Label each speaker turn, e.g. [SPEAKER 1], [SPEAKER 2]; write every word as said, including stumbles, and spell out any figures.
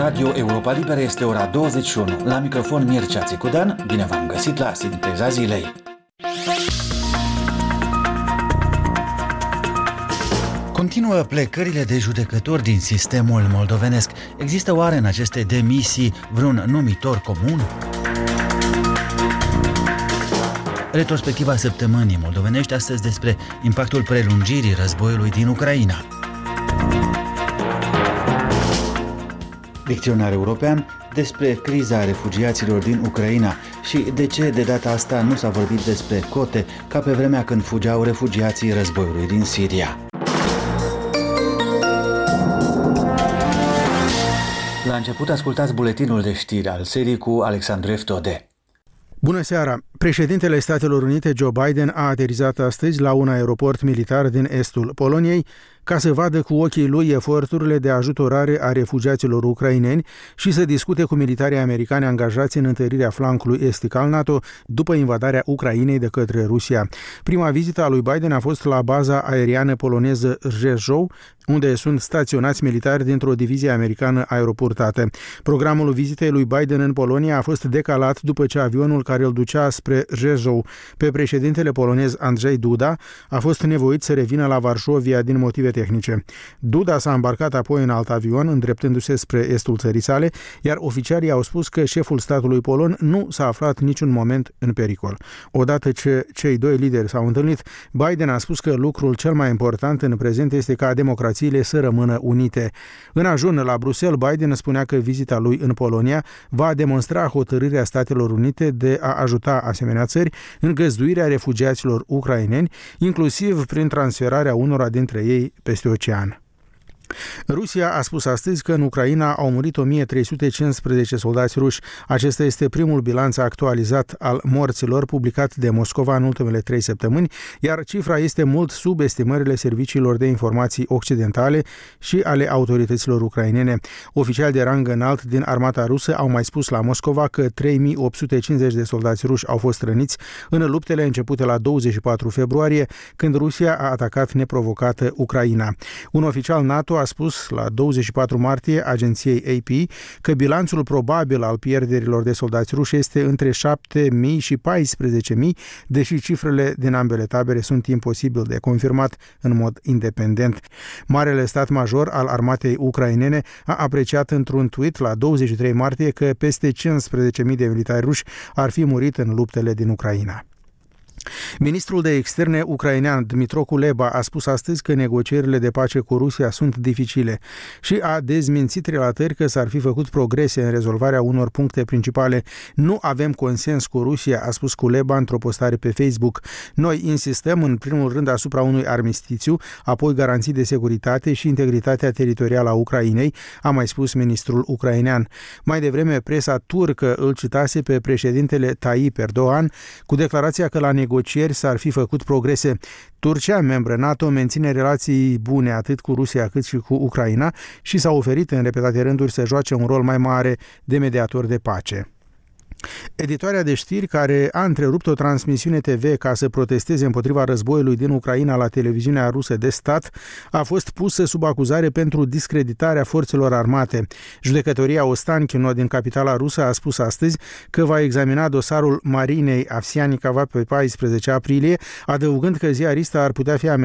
[SPEAKER 1] Radio Europa Liberă este ora douăzeci și unu. La microfon Mircea Țicudan, bine v-am găsit la Sinteza Zilei. Continuă plecările de judecători din sistemul moldovenesc. Există oare în aceste demisii vreun numitor comun? Retrospectiva săptămânii moldovenești astăzi despre impactul prelungirii războiului din Ucraina. Dicționar european despre criza refugiaților din Ucraina și de ce de data asta nu s-a vorbit despre cote ca pe vremea când fugeau refugiații războiului din Siria. La început ascultați buletinul de știri al serii cu Alexandru Eftode.
[SPEAKER 2] Bună seara! Președintele Statelor Unite, Joe Biden, a aterizat astăzi la un aeroport militar din estul Poloniei ca să vadă cu ochii lui eforturile de ajutorare a refugiaților ucraineni și să discute cu militarii americani angajați în întărirea flancului estic al NATO după invadarea Ucrainei de către Rusia. Prima vizită a lui Biden a fost la baza aeriană poloneză Rzeszów, unde sunt staționați militari dintr-o divizie americană aeroportată. Programul vizitei lui Biden în Polonia a fost decalat după ce avionul care îl ducea spre Rzeszów pe președintele polonez Andrzej Duda a fost nevoit să revină la Varșovia din motive tehnice. Duda s-a îmbarcat apoi în alt avion, îndreptându-se spre estul țării sale, iar oficialii au spus că șeful statului polon nu s-a aflat niciun moment în pericol. Odată ce cei doi lideri s-au întâlnit, Biden a spus că lucrul cel mai important în prezent este ca democrațiile să rămână unite. În ajun la Bruxelles, Biden spunea că vizita lui în Polonia va demonstra hotărârea Statelor Unite de a ajuta asemenea țări în găzduirea refugiaților ucraineni, inclusiv prin transferarea unora dintre ei peste ocean. Rusia a spus astăzi că în Ucraina au murit o mie trei sute cincisprezece soldați ruși. Acesta este primul bilanț actualizat al morților publicat de Moscova în ultimele trei săptămâni, iar cifra este mult sub estimările serviciilor de informații occidentale și ale autorităților ucrainene. Oficiali de rang înalt din armata rusă au mai spus la Moscova că trei mii opt sute cincizeci de soldați ruși au fost răniți în luptele începute la douăzeci și patru februarie, când Rusia a atacat neprovocată Ucraina. Un oficial NATO a spus la douăzeci și patru martie agenției A P că bilanțul probabil al pierderilor de soldați ruși este între șapte mii și paisprezece mii, deși cifrele din ambele tabere sunt imposibil de confirmat în mod independent. Marele stat major al armatei ucrainene a apreciat într-un tweet la douăzeci și trei martie că peste cincisprezece mii de militari ruși ar fi murit în luptele din Ucraina. Ministrul de externe ucrainean Dmytro Kuleba a spus astăzi că negocierile de pace cu Rusia sunt dificile și a dezmințit relatări că s-ar fi făcut progrese în rezolvarea unor puncte principale. Nu avem consens cu Rusia, a spus Kuleba într-o postare pe Facebook. Noi insistăm în primul rând asupra unui armistițiu, apoi garanții de securitate și integritatea teritorială a Ucrainei, a mai spus ministrul ucrainean. Mai devreme, presa turcă îl citase pe președintele Tayyip Erdogan cu declarația că la negocieri s-ar fi făcut progrese. Turcia, membră NATO, menține relații bune atât cu Rusia cât și cu Ucraina și s-a oferit în repetate rânduri să joace un rol mai mare de mediator de pace. Editoarea de știri, care a întrerupt o transmisiune T V ca să protesteze împotriva războiului din Ucraina la televiziunea rusă de stat, a fost pusă sub acuzare pentru discreditarea forțelor armate. Judecătoria Ostankino din capitala rusă a spus astăzi că va examina dosarul Marinei Avsianikava pe paisprezece aprilie, adăugând că ziarista ar putea fi amenințată